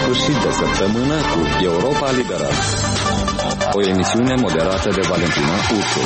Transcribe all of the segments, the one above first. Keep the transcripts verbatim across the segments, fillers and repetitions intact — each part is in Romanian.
sfârșit de săptămână cu Europa Liberă, o emisiune moderată de Valentina Ursu.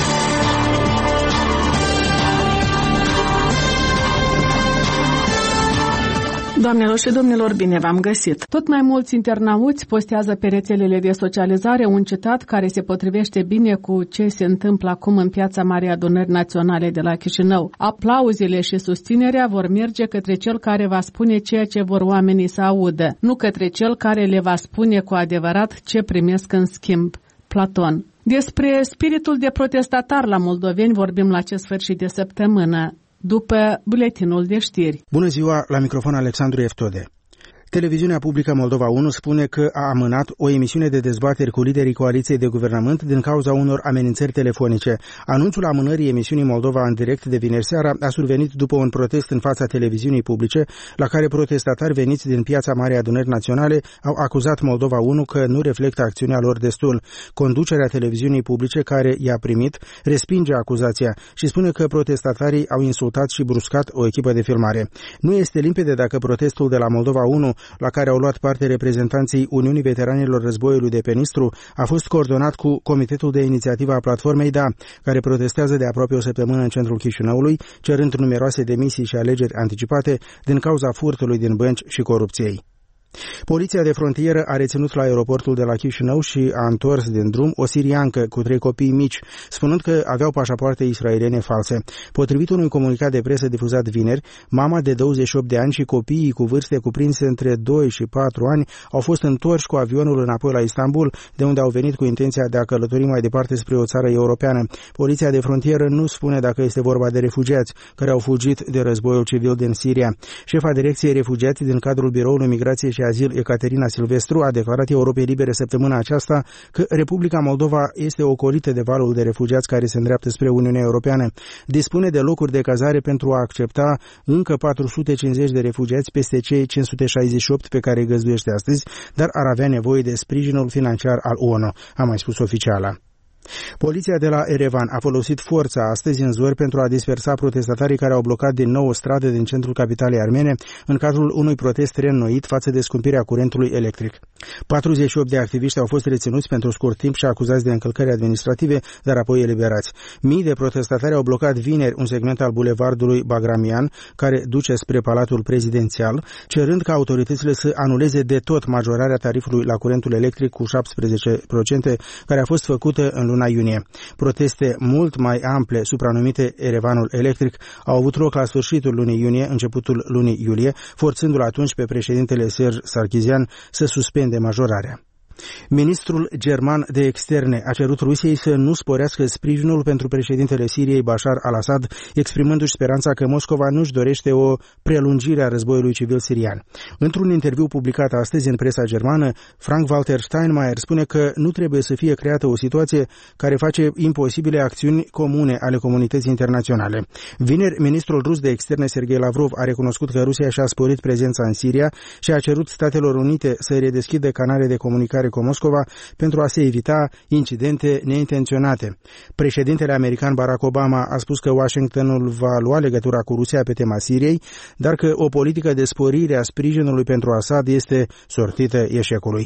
Doamnelor și domnilor, bine v-am găsit! Tot mai mulți internauți postează pe rețelele de socializare un citat care se potrivește bine cu ce se întâmplă acum în Piața Marii Adunări Naționale de la Chișinău. Aplauzele și susținerea vor merge către cel care va spune ceea ce vor oamenii să audă, nu către cel care le va spune cu adevărat ce primesc în schimb. Platon. Despre spiritul de protestatar la moldoveni vorbim la acest sfârșit de săptămână, după buletinul de știri. Bună ziua, la microfon Alexandru Eftode. Televiziunea publică Moldova unu spune că a amânat o emisiune de dezbateri cu liderii coaliției de guvernământ din cauza unor amenințări telefonice. Anunțul amânării emisiunii Moldova în direct de vineri seara a survenit după un protest în fața televiziunii publice, la care protestatari veniți din Piața Marii Adunări Naționale au acuzat Moldova unu că nu reflectă acțiunea lor destul. Conducerea televiziunii publice, care i-a primit, respinge acuzația și spune că protestatarii au insultat și bruscat o echipă de filmare. Nu este limpede dacă protestul de la Moldova unu, la care au luat parte reprezentanții Uniunii Veteranilor Războiului de pe Nistru, a fost coordonat cu Comitetul de Inițiativă a Platformei Da, care protestează de aproape o săptămână în centrul Chișinăului, cerând numeroase demisii și alegeri anticipate din cauza furtului din bănci și corupției. Poliția de frontieră a reținut la aeroportul de la Chișinău și a întors din drum o siriancă cu trei copii mici, spunând că aveau pașapoarte israeliene false. Potrivit unui comunicat de presă difuzat vineri, mama de douăzeci și opt de ani și copiii cu vârste cuprinse între doi și patru ani au fost întorși cu avionul înapoi la Istanbul, de unde au venit cu intenția de a călători mai departe spre o țară europeană. Poliția de frontieră nu spune dacă este vorba de refugiați care au fugit de războiul civil din Siria. Șefa Direcției Refugiați din cadrul Biroului Migrației și Azil, Ecaterina Silvestru, a declarat Europei Libere săptămâna aceasta că Republica Moldova este ocolită de valul de refugiați care se îndreaptă spre Uniunea Europeană. Dispune de locuri de cazare pentru a accepta încă patru sute cincizeci de refugiați peste cei cinci sute șaizeci și opt pe care îi găzduiește astăzi, dar ar avea nevoie de sprijinul financiar al O N U, a mai spus oficiala. Poliția de la Erevan a folosit forța astăzi în zori pentru a dispersa protestatarii care au blocat din nou o stradă din centrul capitalei armene în cadrul unui protest reînnoit față de scumpirea curentului electric. patruzeci și opt de activiști au fost reținuți pentru scurt timp și acuzați de încălcări administrative, dar apoi eliberați. Mii de protestatari au blocat vineri un segment al bulevardului Bagramian, care duce spre Palatul Prezidențial, cerând ca autoritățile să anuleze de tot majorarea tarifului la curentul electric cu șaptesprezece la sută, care a fost făcută în luna iunie. Proteste mult mai ample, supranumite Erevanul Electric, au avut loc la sfârșitul lunii iunie, începutul lunii iulie, forțându-l atunci pe președintele Serge Sarkisian să suspende majorarea. Ministrul german de externe a cerut Rusiei să nu sporească sprijinul pentru președintele Siriei Bashar al-Assad, exprimându-și speranța că Moscova nu-și dorește o prelungire a războiului civil sirian. Într-un interviu publicat astăzi în presa germană, Frank-Walter Steinmeier spune că nu trebuie să fie creată o situație care face imposibile acțiuni comune ale comunității internaționale. Vineri, ministrul rus de externe Sergei Lavrov a recunoscut că Rusia și-a sporit prezența în Siria și a cerut Statelor Unite să redeschidă canale de comunicare cu Moscova pentru a se evita incidente neintenționate. Președintele american Barack Obama a spus că Washingtonul va lua legătura cu Rusia pe tema Siriei, dar că o politică de sporire a sprijinului pentru Assad este sortită eșecului.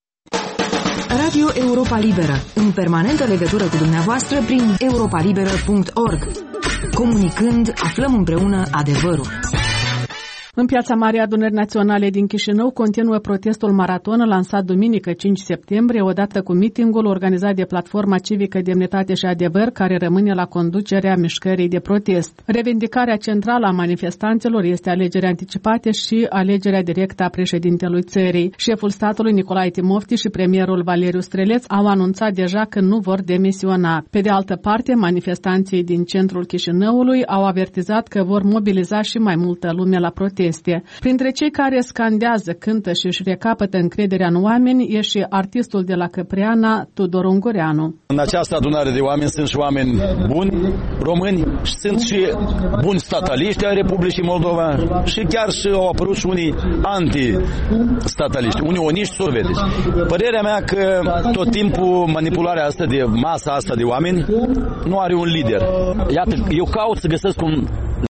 Radio Europa Liberă, în permanentă legătură cu dumneavoastră prin europa liberă punct org. Comunicând, aflăm împreună adevărul. În Piața Marii Adunări Naționale din Chișinău continuă protestul maraton lansat duminică cinci septembrie, odată cu mitingul organizat de Platforma Civică Demnitate și Adevăr, care rămâne la conducerea mișcării de protest. Revendicarea centrală a manifestanților este alegerea anticipate și alegerea directă a președintelui țării. Șeful statului Nicolae Timofti și premierul Valeriu Streleț au anunțat deja că nu vor demisiona. Pe de altă parte, manifestanții din centrul Chișinăului au avertizat că vor mobiliza și mai multă lume la protest. Printre cei care scandează, cântă și își recapătă încrederea în oameni e și artistul de la Căpreana, Tudor Ungureanu. În această adunare de oameni sunt și oameni buni, români, și sunt și buni stataliști ai Republicii Moldova și chiar și au apărut și unii anti-stataliști, unioniști sovietici. Părerea mea că tot timpul manipularea asta de masa asta de oameni nu are un lider. Iată, eu caut să găsesc un